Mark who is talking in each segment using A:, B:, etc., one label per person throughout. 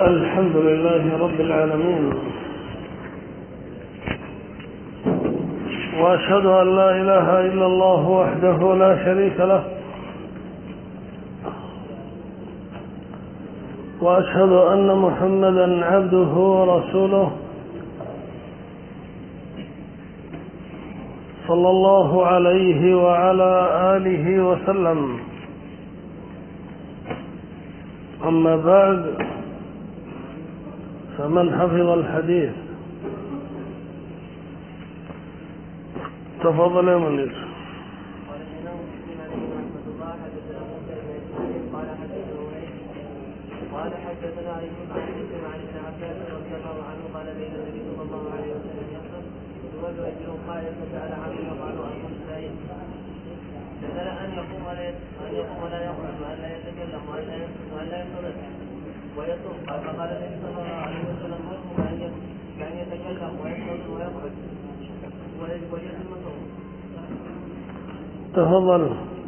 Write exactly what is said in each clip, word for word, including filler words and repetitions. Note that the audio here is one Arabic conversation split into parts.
A: الحمد لله رب العالمين، وأشهد أن لا إله إلا الله وحده لا شريك له، وأشهد أن محمدا عبده ورسوله صلى الله عليه وعلى آله وسلم. أما بعد، فمن حفظ الحديث تفضل يا منير.
B: قال الإمام مسلم عليه رحمة الله حدثنا موسى بن إسماعيل قال حدثنا وهيب قال حدثنا أيوب عن مسلم عن ابن عباس رضي الله عنه قال بين النبي صلى الله عليه وسلم يخطب يولد رجل قال فسأل عنه فقالوا أبو السائل فسأل أن يقوم ولا أن يقوم ولا يقعد وأن لا يتكلم وأن لا ينطلق ويصوم. قال فقال النبي صلى الله عليه وسلم مره أن يتكلم وينتظر ويقعد وليصوم صوم.
A: تفضل.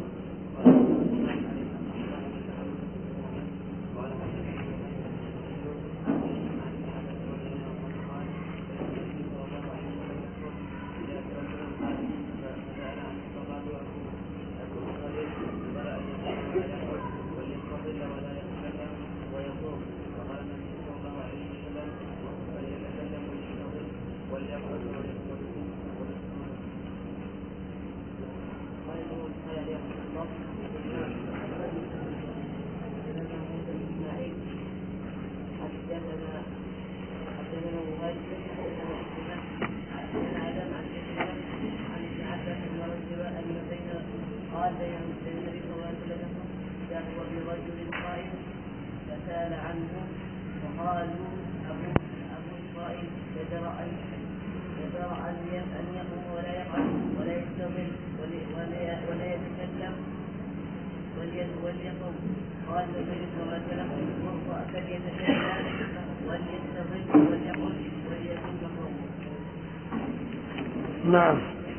A: نعم.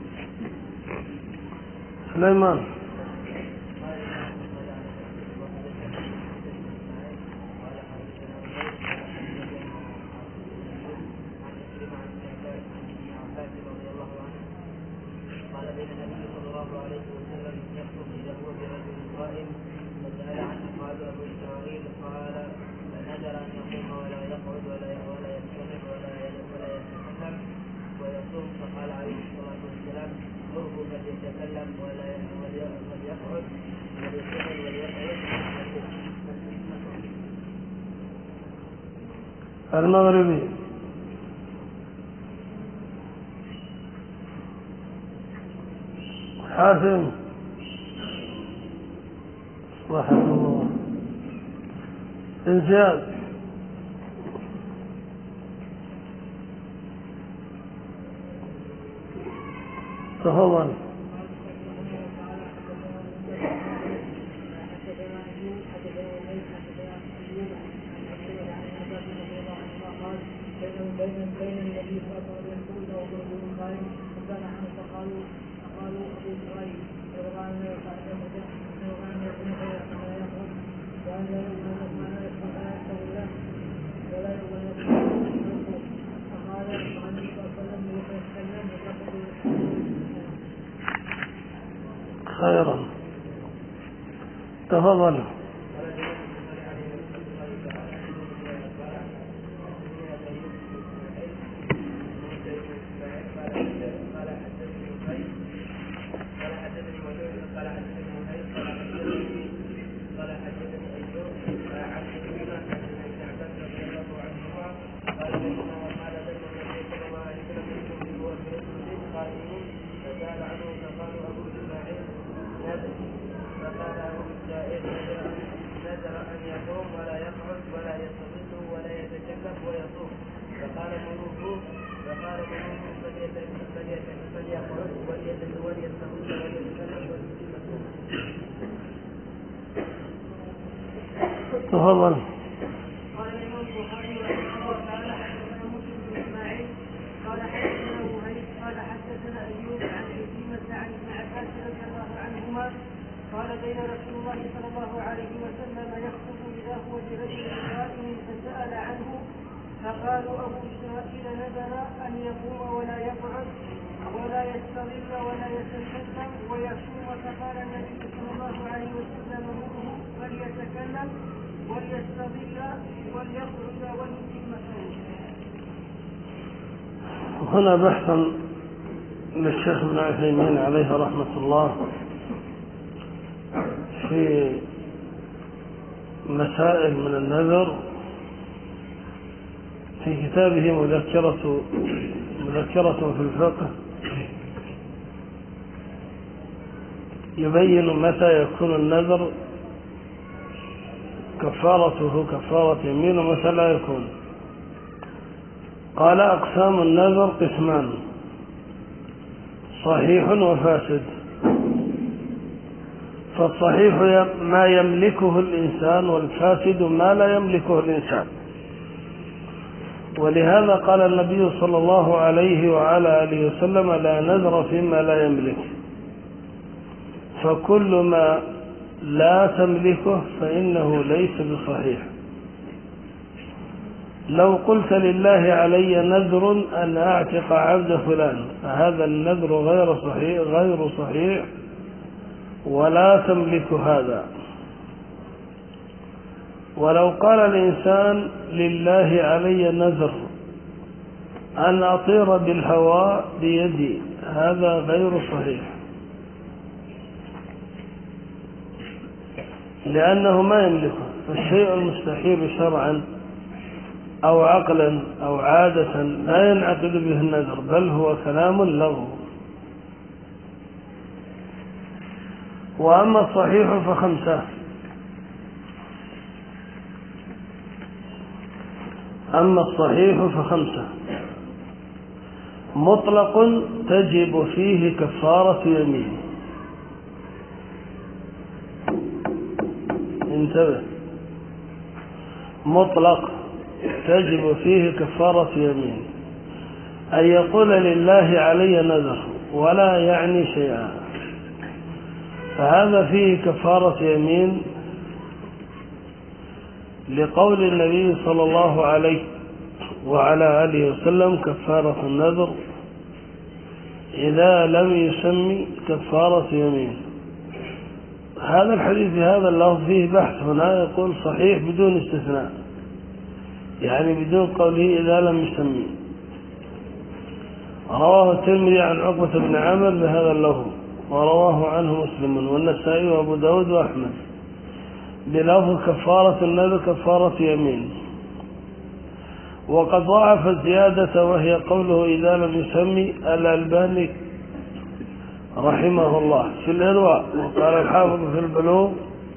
A: سليمان. المغربي. حاتم. صباح الله. انزياد. تفضل.
C: بين النبي صلى الله عليه وسلم ورجل قائم فسأل عنه فقالوا فقالوا أبو إسرائيل فقال أن يكون فلا يخرج وأن لا يكون ما لا يكون فلا يستغل له ولا يكون يكون فقال عن النبي صلى الله عليه وسلم يتكلم وتقول
A: خيرا. تفضل. تفضل.
C: قال الإمام البخاري رحمه الله تعالى حدثنا مسلم بن إسماعيل قال حدثنا وهيب قال حدثنا أيوب عن عكرمة عن ابن عباس رضي الله عنهما قال بين رسول الله صلى الله عليه وسلم يخطب إذا هو برجل قائم فسأل عنه
D: فقالوا أبو إسرائيل نذر أن يقوم ولا يقعد ولا يستظل ولا يتكلم ويصوم، فقال النبي صلى الله عليه وسلم مره فليتكلم وليستظل وليقعد وليتم صومه.
A: هنا بحث للشيخ ابن عثيمين عليه رحمة الله في مسائل من النذر في كتابه مذكرة مذكرة في الفقه، يبين متى يكون النذر كفارته كفارة يمين ومتى لا يكون. قال: أقسام النذر قسمان: صحيح وفاسد. فالصحيح ما يملكه الإنسان، والفاسد ما لا يملكه الإنسان. ولهذا قال النبي صلى الله عليه وعلى آله وسلم: لا نذر فيما لا يملك. فكل ما لا تملكه فإنه ليس بصحيح. لو قلت: لله علي نذر أن أعتق عبد فلان، فهذا النذر غير صحيح غير صحيح ولا تملك هذا. ولو قال الإنسان: لله علي نذر أن أطير بالهواء بيدي، هذا غير صحيح، لأنه ما يملكه. فالشيء المستحيل شرعا أو عقلا أو عادة لا ينعقد به النذر، بل هو كلام لغو. وأما الصحيح فخمسة: أما الصحيح فخمسة: مطلق تجب فيه كفارة يمين. انتبه، مطلق تجب فيه كفارة يمين، أن يقول: لله علي نذر ولا يعني شيئا، فهذا فيه كفارة يمين، لقول النبي صلى الله عليه وعلى آله وسلم: كفارة النذر إذا لم يسمي كفارة يمين. هذا الحديث هذا اللفظ فيه بحث هنا، يقول صحيح بدون استثناء، يعني بدون قوله إذا لم يسمي. رواه الترمذي عن عقبة بن عامر بهذا اللفظ، ورواه عنه مسلم والنسائي وأبو داود وأحمد بلفظ كفارة النذر كفارة يمين. وقد ضعف الزيادة وهي قوله إذا لم يسمي الألباني رحمه الله في الإرواء. وقال الحافظ في البلوغ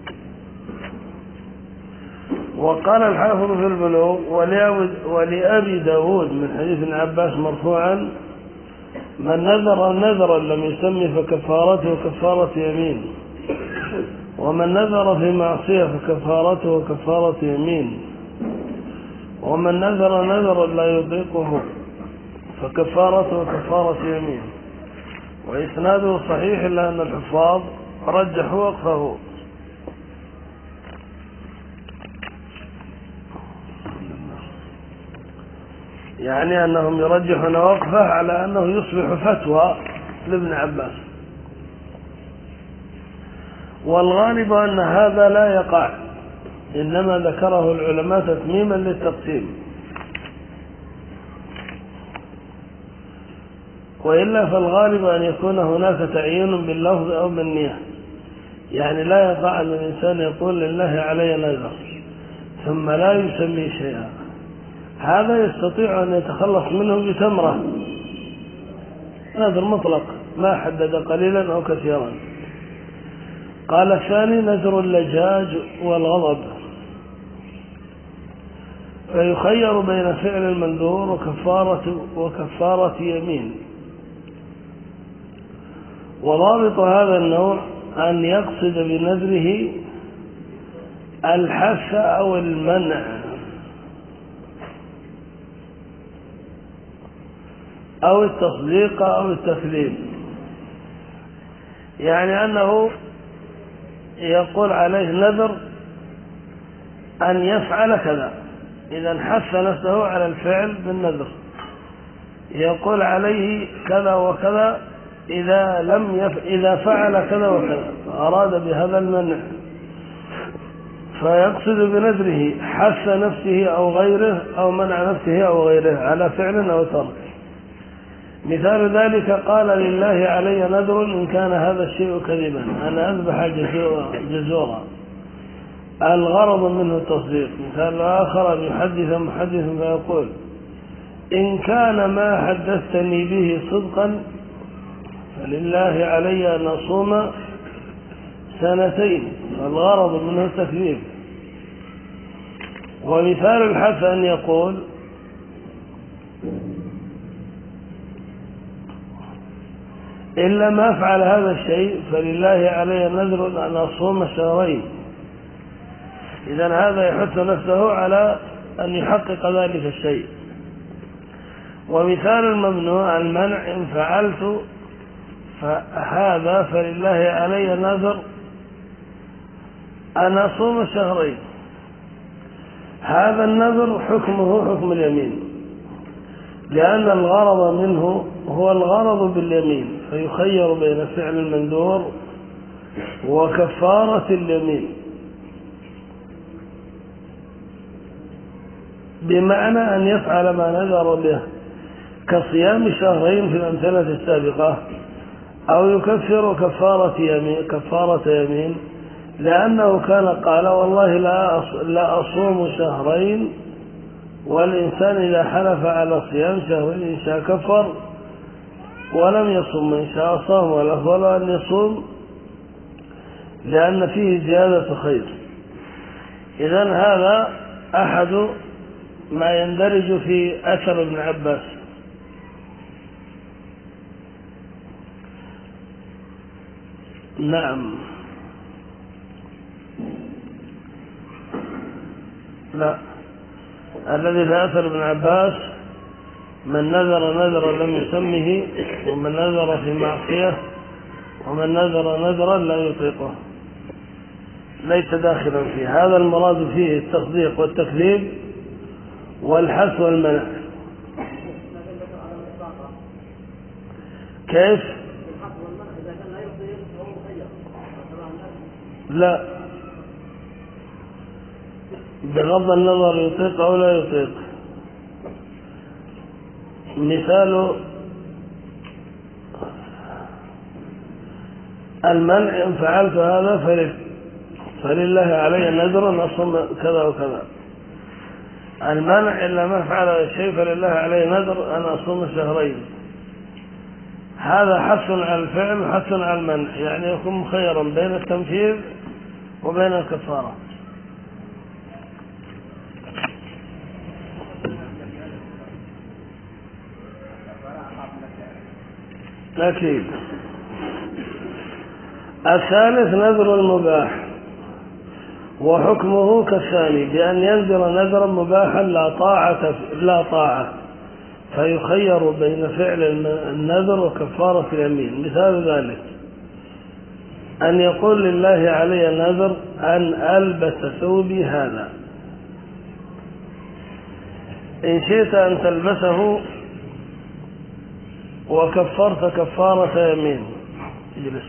A: وقال الحافظ في البلوغ ولأبي داود من حديث ابن عباس مرفوعا: من نذر نذرا لم يسمي فكفارته كفارة يمين، ومن نذر في معصية فكفارته كفارة يمين، ومن نذر نذرا لا يطيقه فكفارته كفارة يمين. وإسناده صحيح، إلا أن الحفاظ رجحوا وقفه. يعني أنهم يرجحون وقفه على أنه يصبح فتوى لابن عباس. والغالب أن هذا لا يقع، إنما ذكره العلماء تتميما للتقسيم، وإلا فالغالب أن يكون هناك تعيين باللفظ أو بالنية. يعني لا يقع أن الإنسان يقول لله علي نذر ثم لا يسمي شيئا، هذا يستطيع أن يتخلص منه بتمرة، نذر مطلق ما حدد قليلا أو كثيرا. قال الثاني: نذر اللجاج والغضب، فيخير بين فعل المنذور وكفارة, وكفارة يمين. وضابط هذا النوع أن يقصد بنذره الحث أو المنع أو التصديق أو التكذيب، يعني أنه يقول عليه نذر أن يفعل كذا، إذا حث نفسه على الفعل بالنذر، يقول عليه كذا وكذا إذا لم يف... إذا فعل كذا وكذا، أراد بهذا المنع، فيقصد بنذره حث نفسه أو غيره أو منع نفسه أو غيره على فعل أو ترك. مثال ذلك قال لله علي نذر إن كان هذا الشيء كذبا أن أذبح جزورا، الغرض منه التصديق. مثال آخر أن يحدث محدث فيقول إن كان ما حدثتني به صدقا فلله علي أن أصوم سنتين، الغرض منه التكذيب. ومثال الحث أن يقول إن لم أفعل هذا الشيء فلله علي نذر أن أصوم شهرين، إذن هذا يحث نفسه على أن يحقق ذلك الشيء. ومثال الممنوع المنع إن فعلت فهذا فلله علي نذر أن أصوم شهرين، هذا النذر حكمه حكم اليمين، لأن الغرض منه هو الغرض باليمين، فيخير بين فعل المنذور وكفارة اليمين، بمعنى أن يفعل ما نذر به كصيام شهرين في الأمثلة السابقة، أو يكفر كفارة يمين, كفارة يمين لأنه كان قال والله لا أصوم شهرين، والإنسان إذا حلف على صيام شهرين إن شاء كفر ولم يصوم، إن شاء صام، والأفضل أن يصوم لأن فيه زيادة خير. إذن هذا أحد ما يندرج في أثر ابن عباس. نعم. لا، الذي في أثر ابن عباس من نذر نذرا لم يسمه، ومن نذر في معصية، ومن نذر نذرا لا يطيقه، ليس داخلا فيه. هذا المراد فيه التصديق والتكذيب والحث والمنع. كيف؟ لا، بغض النظر يطيق أو لا يطيق. مثال المنع إن فعلت هذا فلله علي نذر أن أصوم كذا وكذا، المنع إلا ما فعل الشيء فلله علي نذر أن أصوم شهرين، هذا حث على الفعل وحث على المنع، يعني يكون خيرا بين التنفيذ وبين الكفارة. أكيد. الثالث نذر المباح، وحكمه كالثاني بأن ينذر نذرا مباحا لا طاعة لا طاعة فيخير بين فعل النذر وكفارة اليمين. مثال ذلك أن يقول لله علي نذر أن ألبس ثوبي هذا، إن شئت أن تلبسه وكفرت كفارة يمين. اجلس.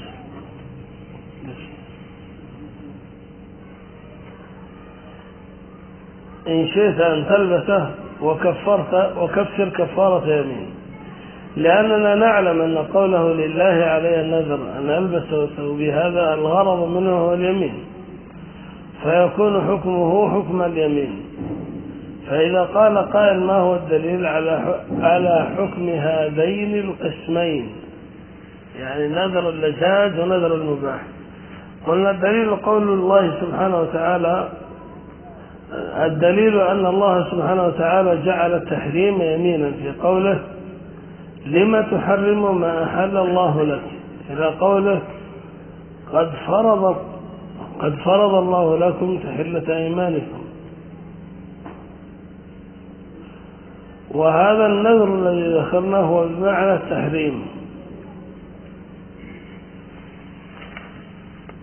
A: إن شئت أن تلبسه وكفرت وكفر كفارة يمين، لأننا نعلم أن قوله لله علي النذر أن ألبس ثوبي هذا الغرض منه هو اليمين، فيكون حكمه حكم اليمين. فإذا قال قائل ما هو الدليل على على حكم هذين القسمين، يعني نذر اللجاج ونذر المباح؟ قلنا الدليل قول الله سبحانه وتعالى، الدليل أن الله سبحانه وتعالى جعل التحريم يمينا في قوله لما تحرم ما أحل الله لك، إلى قوله قد فرض قد فرض الله لكم تحلة أيمانكم. وهذا النذر الذي ذكرناه هو بمعنى التحريم.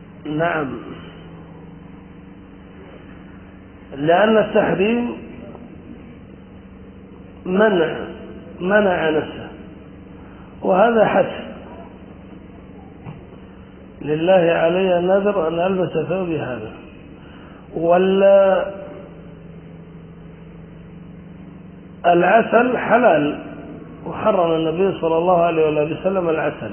A: نعم، لأن التحريم منع منع نفسه، وهذا حث لله علي النذر أن ألبس ثوبي هذا. ولا العسل حلال، وحرم النبي صلى الله عليه وسلم العسل،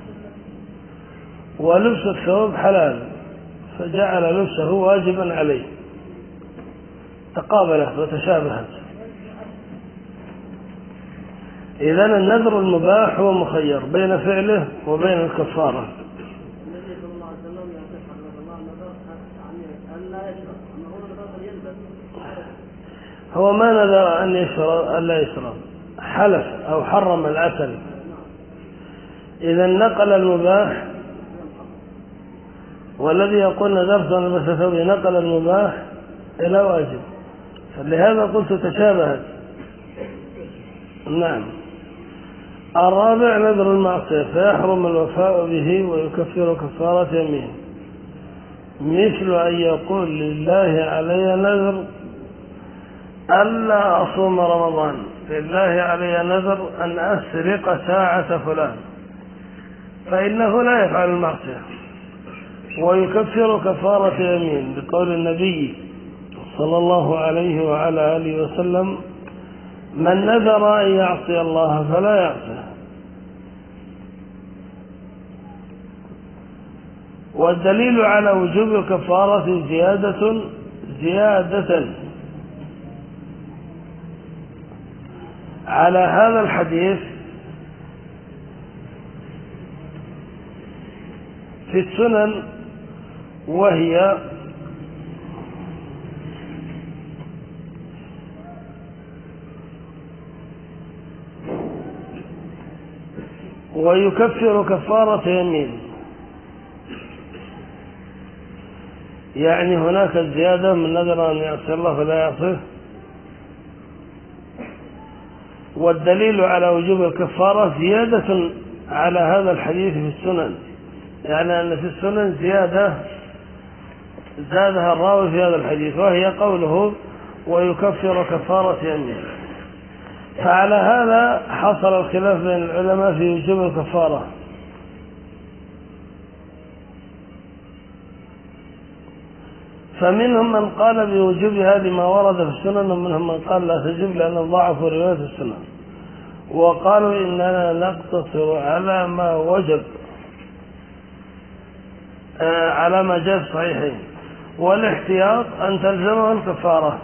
A: ولبس الثوب حلال فجعل لبسه واجبا عليه، تقابلت وتشابهت. إذن النذر المباح هو مخير بين فعله وبين الكفارة.
B: النبي صلى الله عليه وسلم يصح رضي الله نذر أن لا يشرب، أنه نذر يلبس.
A: هو ما نذر أن يشرب أن لا يشرب، حلف أو حرم العسل. إذا نقل المباح، والذي يقول نذرت أن ألبس ثوبي نقل المباح إلى واجب، فلهذا قلت تشابهت. نعم. الرابع نذر المعصية، فيحرم الوفاء به ويكفر كفارة يمين، مثل أن يقول لله علي نذر ألا أصوم رمضان، لله علي نذر أن أسرق ساعة فلان، فإنه لا يفعل المعصية ويكفر كفارة يمين، بقول النبي صلى الله عليه وعلى آله وسلم: من نذر أن يعصي الله فلا يعصيه. والدليل على وجوب الكفارة زيادة زيادة على هذا الحديث في السنن، وهي ويكفر كفارة يمين. يعني هناك الزيادة: من نذر أن يعصي الله فلا يعصيه. والدليل على وجوب الكفارة زيادة على هذا الحديث في السنن، يعني أن في السنن زيادة زادها الراوي في هذا الحديث، وهي قوله: ويكفر كفارة يمين. فعلى هذا حصل الخلاف بين العلماء في وجوب الكفارة. فمنهم من قال بوجوبها لما ورد في السنن، ومنهم من قال لا تجب لأن ضعفوا رواية السنن، وقالوا إننا نقتصر على ما وجب آه على ما جاء في الصحيحين، والاحتياط أن تلزمه الكفارة،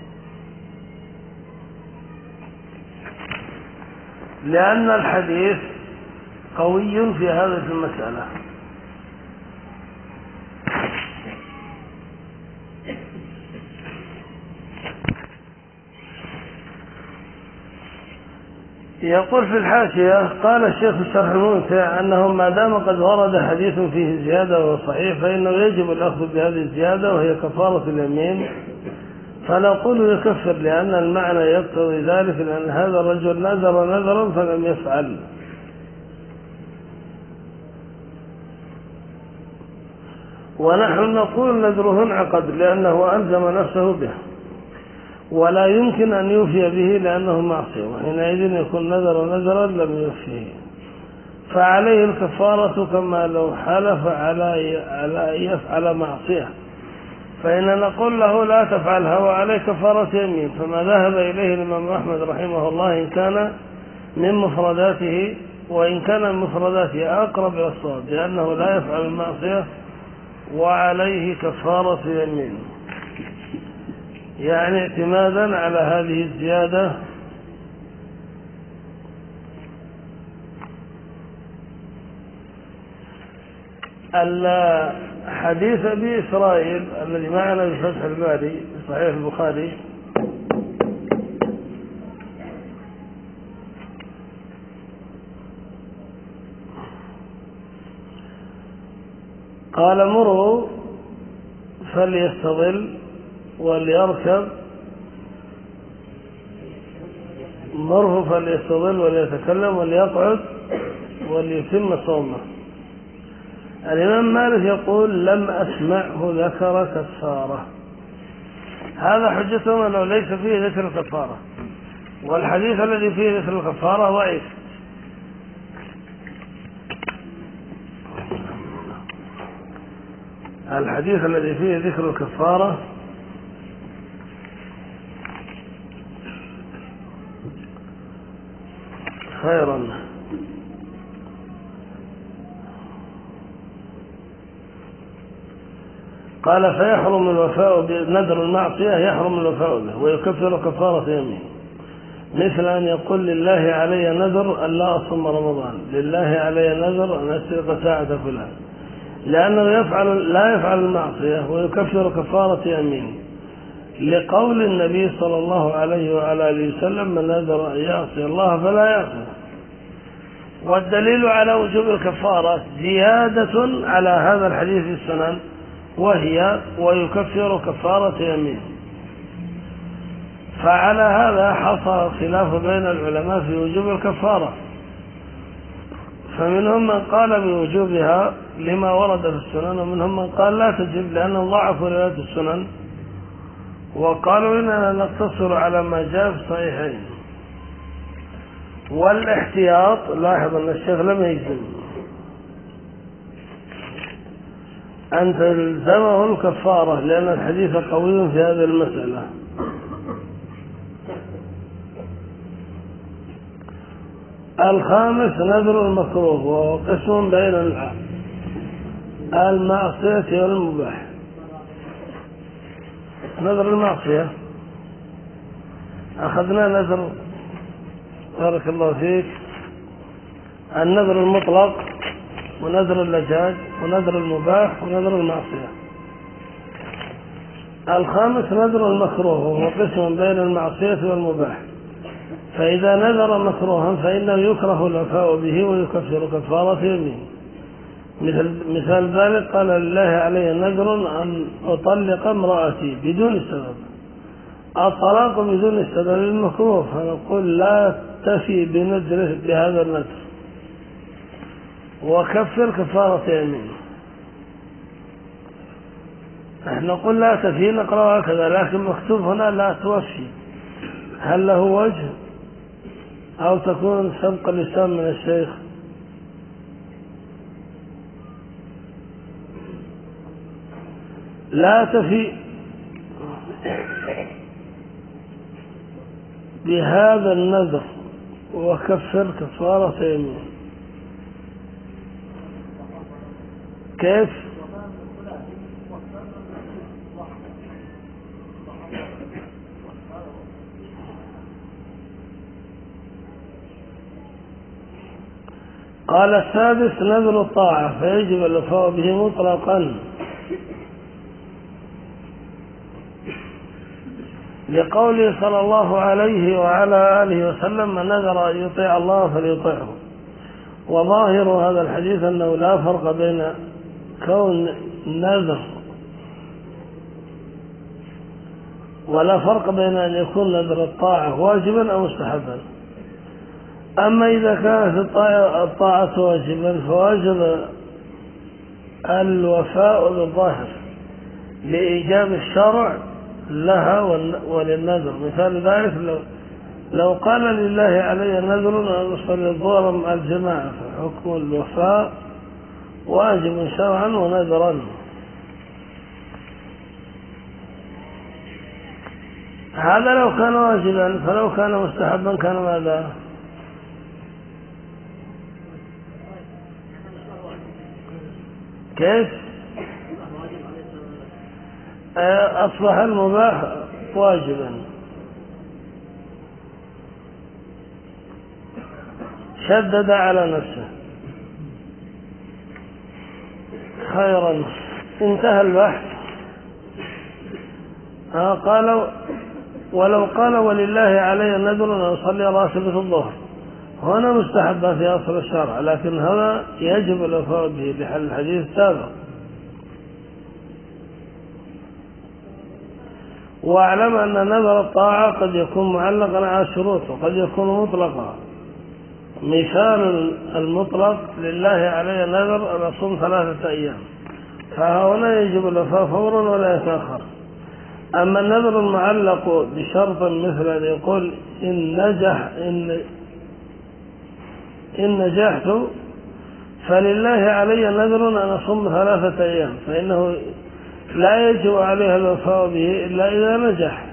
A: لأن الحديث قوي في هذه المسألة. يقول في الحاشية: قال الشيخ الشرح الممتع أنه ما دام قد ورد حديث فيه زيادة وهو صحيح فإنه يجب الأخذ بهذه الزيادة وهي كفارة اليمين، فنقول يكفر، لأن المعنى يقتضي ذلك، لأن هذا الرجل نذر نذرا فلم يفعل. ونحن نقول نذره انعقد لأنه ألزم نفسه به، ولا يمكن أن يوفي به لأنه معصية، وحينئذ يكون نذر نذرا لم يوفيه، فعليه الكفارة كما لو حلف على أن يفعل معصية. فإن نقول له لا تفعلها وعليه كفارة يمين، فما ذهب إليه الإمام أحمد رحمه الله إن كان من مفرداته، وإن كان من مفرداته أقرب إلى الصواب، لأنه لا يفعل المعصية وعليه كفارة يمين، يعني اعتمادا على هذه الزيادة. الحديث أبي إسرائيل الذي معنا بفتح الباري في صحيح البخاري قال: مروا فليستظل وليركب، مره فليستظل وليتكلم وليقعد وليتم صومه. الإمام مالك يقول: لم أسمعه ذكر كفارة. هذا حجتهم أنه ليس فيه ذكر كفارة، والحديث الذي فيه ذكر الكفارة ضعيف. الحديث الذي فيه ذكر الكفارة خيرا. قال فيحرم الوفاء بنذر المعصية، يحرم الوفاء به ويكفر كفارة يمين، مثل أن يقول لله علي نذر أن لا أصوم رمضان، لله علي نذر أن أسرق ساعة فلان، لأنه يفعل لا يفعل المعصية ويكفر كفارة يمين، لقول النبي صلى الله عليه وعلى آله وسلم من نذر أن يعصي الله فلا يعصي. والدليل على وجوب الكفارة زيادة على هذا الحديث في السنن، وهي ويكفر كفارة يمين. فعلى هذا حصل خلاف بين العلماء في وجوب الكفارة، فمنهم من قال بوجوبها لما ورد في السنن، ومنهم من قال لا تجب لأنهم ضعفوا رواية السنن وقالوا إننا نقتصر على ما جاء في الصحيحين. والاحتياط، لاحظ أن الشيخ لم يجزم أن تلزمه الكفارة لأن الحديث قوي في هذه المسألة. الخامس نذر المكروه، وهو قسم بين المعصية والمباح. نذر المعصية أخذنا نذر، بارك الله فيك، النذر المطلق ونذر اللجاج ونذر المباح ونذر المعصية. الخامس نذر المكروه، وهو قسم بين المعصية والمباح. فإذا نذر مكروها فإنه يكره الوفاء به ويكفر كفارة يمين. مثل مثال ذلك قال لله علي نذر أن أطلق امرأتي بدون السبب. الطلاق بدون السبب المكروه، فنقول لا تفي بنذره بهذا النذر وكفر كفارة يمين. نحن نقول لا تفي، نقرأ هكذا، لكن مكتوب هنا لا توفي. هل له وجه أو تكون سبق اللسان من الشيخ؟ لا تفي بهذا النذر وكفر كفارة يمين. كيف؟ قال السادس نذر الطاعة، فيجب الوفاء به مطلقا، لقوله صلى الله عليه وعلى آله وسلم من نذر أن يطيع الله فليطيعه. وظاهر هذا الحديث أنه لا فرق بين كون نذر ولا فرق بين أن يكون نذر الطاعة واجبا أو مستحبا. أما إذا كانت الطاعة واجبا فواجب الوفاء بالظاهر لإيجاب الشرع لها وللنذر. مثال ذلك لو, لو قال لله علي نذر أن أصلي الظهر مع الجماعة، فحكم الوفاء واجب شرعا ونذرا. هذا لو كان واجبا، فلو كان مستحبا كان ماذا؟ كيف؟ أصبح المباح واجبا. شدد على نفسه. خيرا، انتهى البحث. قال ولو قال ولله علي نذر أن أصلي راتبة الظهر، هنا مستحبة في أصل الشرع، لكن هذا يجب الوفاء به بحل الحديث السابق. واعلم أن نذر الطاعة قد يكون معلقا على شروط وقد يكون مطلقا. مثال المطلق لله علي نذر أن أصوم ثلاثة أيام، فهنا يجب الوفاء فورا ولا يتأخر. أما النذر المعلق بشرط مثل أن يقول إن نجح إن, إن نجحت فلله علي نذر أن أصوم ثلاثة أيام، فإنه لا يجب عليها الوفاء به إلا إذا نجح.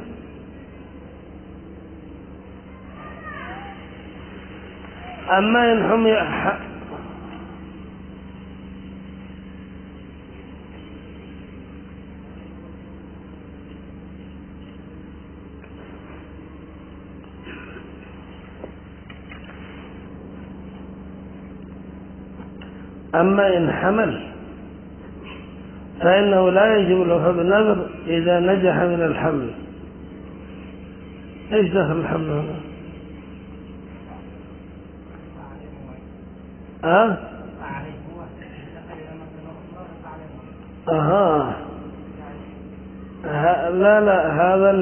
A: أما إن حمي أما إن حمل فإنه لا يجب الوفاء بالنذر إذا نجح من الحمل. إيش دخل الحمل هنا؟ أه؟ أها لا لا هذا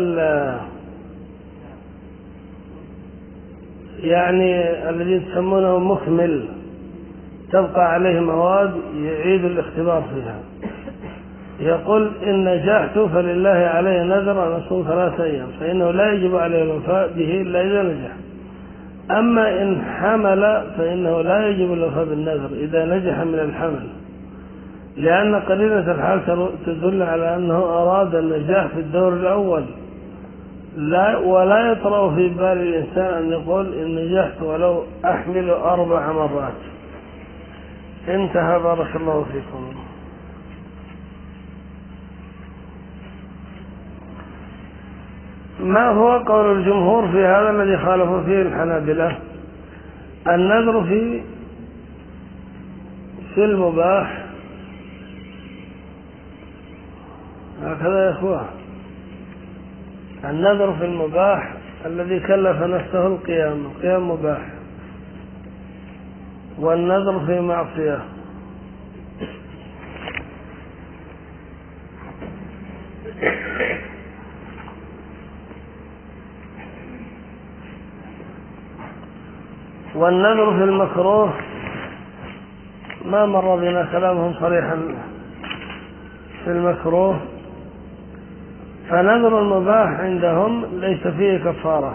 A: يعني الذي تسمونه مكمل تبقى عليه مواد يعيد الاختبار فيها. يقول إن نجحت فلله عليه نذر أن أصوم ثلاثة أيام، فإنه لا يجب عليه الوفاء به إلا إذا نجح. أما إن حمل فإنه لا يجب الوفاء بالنذر إذا نجح من الحمل، لأن قرينة الحال تدل على أنه أراد النجاح في الدور الأول، لا ولا يطرأ في بال الإنسان أن يقول إن نجحت ولو أحمل أربع مرات. انتهى، بارك الله فيكم. ما هو قول الجمهور في هذا الذي خالفوا فيه الحنابلة؟ النذر في في المباح هكذا يا اخوة، النذر في المباح الذي كلف نفسه القيام، القيام مباح، والنذر في معصية. والنذر في المكروه ما مر بنا كلامهم صريحا في المكروه، فنذر المباح عندهم ليس فيه كفارة،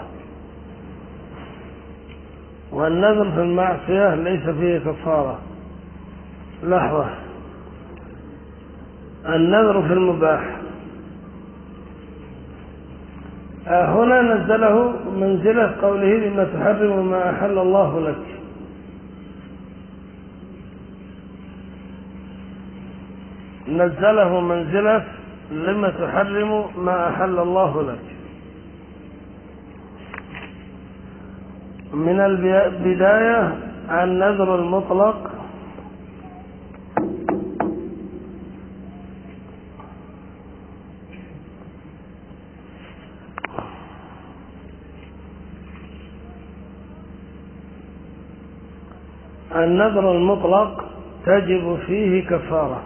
A: والنذر في المعصية ليس فيه كفارة. لحظة، النذر في المباح هنا نزله منزلة قوله لما تحرم ما أحل الله لك، نزله منزلة لما تحرم ما أحل الله لك. من البداية النذر المطلق النذر المطلق تجب فيه كفارة،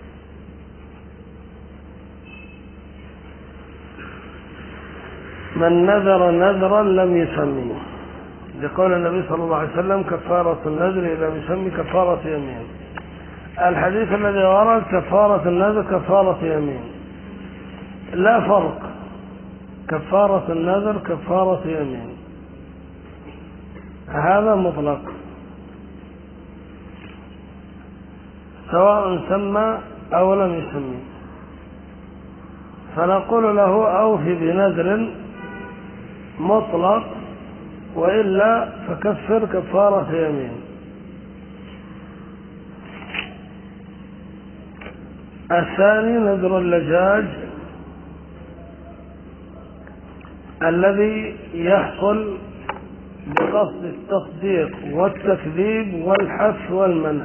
A: من نذر نذرا لم يسميه، لقول النبي صلى الله عليه وسلم كفارة النذر إذا يسمي كفارة يمين. الحديث الذي ورد كفارة النذر كفارة يمين، لا فرق، كفارة النذر كفارة يمين، هذا مطلق سواء سمى أو لم يسمي. فنقول له أوفي بنذر مطلق، وإلا فكفر كفارة يمين. الثاني نذر اللجاج الذي يحصل بقصد التصديق والتكذيب والحث والمنع،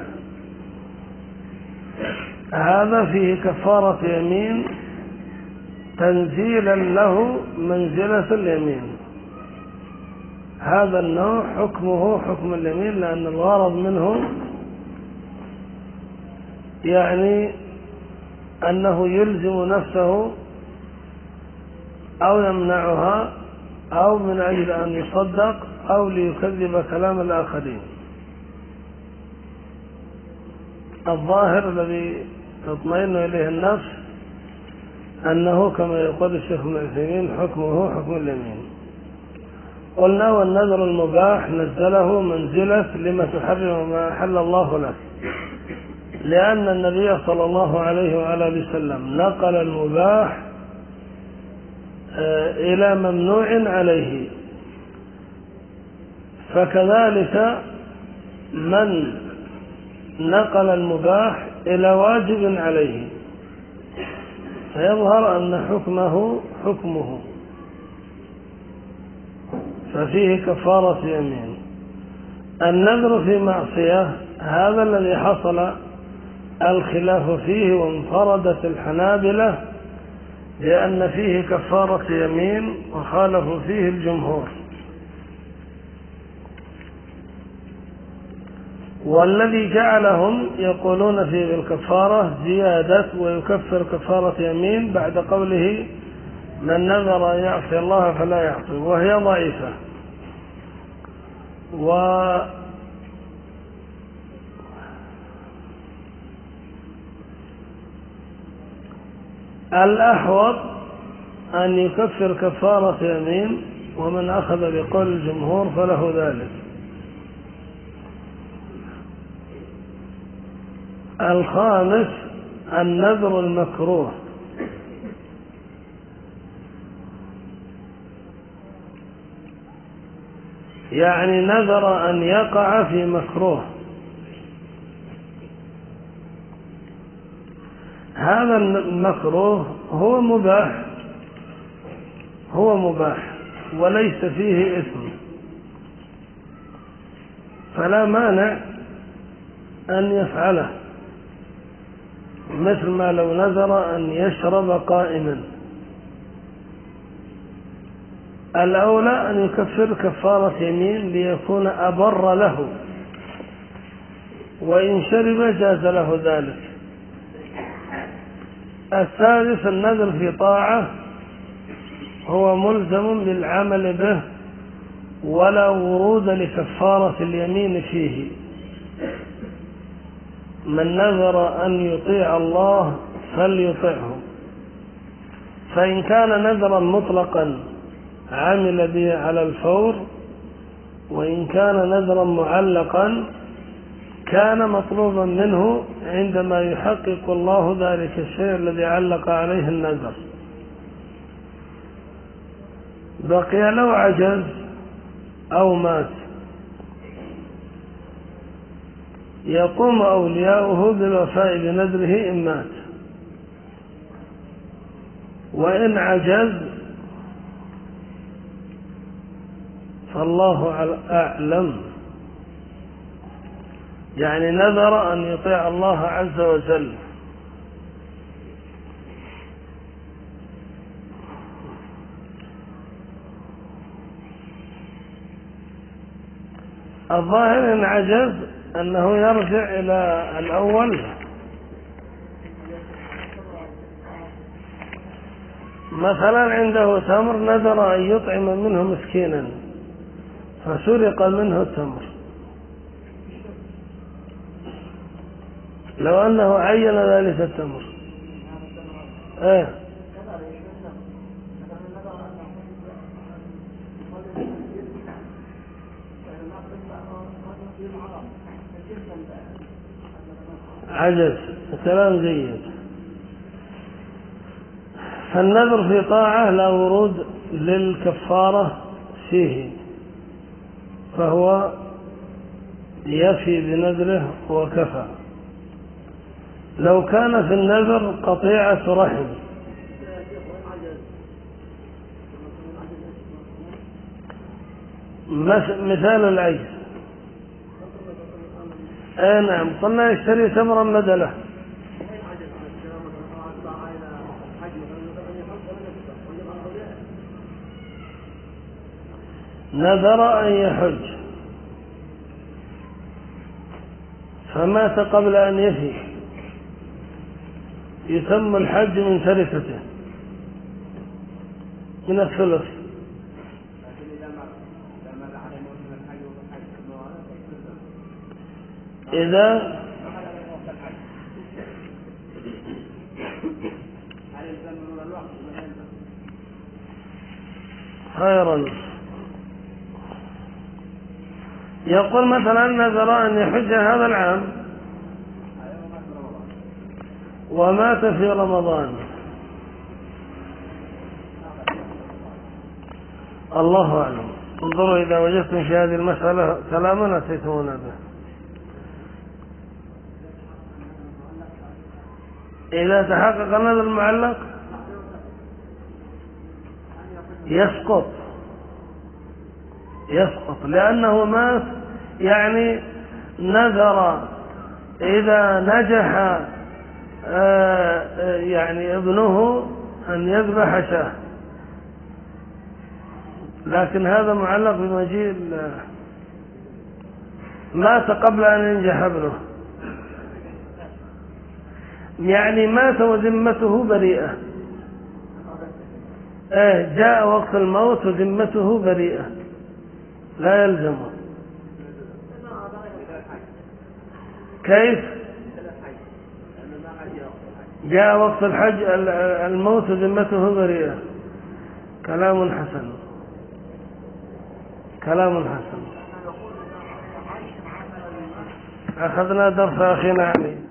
A: هذا فيه كفارة يمين تنزيلا له منزلة اليمين. هذا النوع حكمه حكم اليمين، لأن الغرض منه يعني أنه يلزم نفسه أو يمنعها، أو من أجل أن يصدق، أو ليكذب كلام الآخرين. الظاهر الذي تطمئن إليه النفس أنه كما يقول الشيخ ابن عثيمين حكمه حكم اليمين. قلنا والنذر المباح نزله منزلة لما تحرم ما أحل الله لك، لأن النبي صلى الله عليه وعلى اله وسلم نقل المباح إلى ممنوع عليه، فكذلك من نقل المباح إلى واجب عليه فيظهر أن حكمه حكمه، ففيه كفارة يمين. النذر في معصية هذا الذي حصل الخلاف فيه، وانفردت الحنابلة لأن فيه كفارة يمين وخالفوا فيه الجمهور. والذي جعلهم يقولون فيه بالكفارة زيادة ويكفر كفارة يمين بعد قوله من نذر أن يعصي الله فلا يعصي، وهي ضعيفة. والأحوط أن يكفر كفارة يمين، ومن أخذ بقول الجمهور فله ذلك. الخامس النذر المكروه، يعني نذر أن يقع في مكروه. هذا المكروه هو مباح هو مباح وليس فيه إثم، فلا مانع أن يفعله، مثل ما لو نذر أن يشرب قائما. الأولى أن يكفر كفارة يمين ليكون أبر له، وإن شرب جاز له ذلك. الثالث النذر في طاعة هو ملزم بالعمل به ولا ورود لكفارة اليمين فيه. من نذر أن يطيع الله فليطعه، فإن كان نذرا مطلقا عمل به على الفور، وإن كان نذرا معلقا كان مطلوبا منه عندما يحقق الله ذلك الشيء الذي علق عليه النذر. بقي لو عجز أو مات يقوم أولياؤه بالوفاء بنذره إن مات، وإن عجز فالله أعلم، يعني نذر أن يطيع الله عز وجل. الظاهر إن عجز أنه يرجع إلى الأول. مثلا عنده تمر نذر أن يطعم منه مسكينا فسرق منه التمر، لو أنه عين ذلك التمر ايه عجز، كلام جيد. فالنذر في طاعة لا ورود للكفارة فيه، فهو يفي بنذره وكفى. لو كان في النذر قطيعة رحم مثال العجز، اي نعم، قلنا يشتري تمرا بدله، نذر أن يحج فمات قبل أن يفي يتم الحج من تركته من الثلث. إذا خيرا. يقول مثلا نذر أن يحج هذا العام ومات في رمضان، الله أعلم. انظروا إذا وجدتم في هذه المسألة كلاما أتيتمونا به. إذا تحقق النذر المعلق يسقط يسقط لأنه مات، يعني نذر إذا نجح يعني ابنه أن يذبح شاه، لكن هذا معلق بمجيء مات قبل أن ينجح ابنه، يعني مات وذمته بريئة. ايه جاء وقت الموت وذمته بريئة لا يلزمه. كيف جاء وقت الحج الموت وذمته بريئة؟ كلام حسن، كلام حسن. أخذنا درس أخينا علي.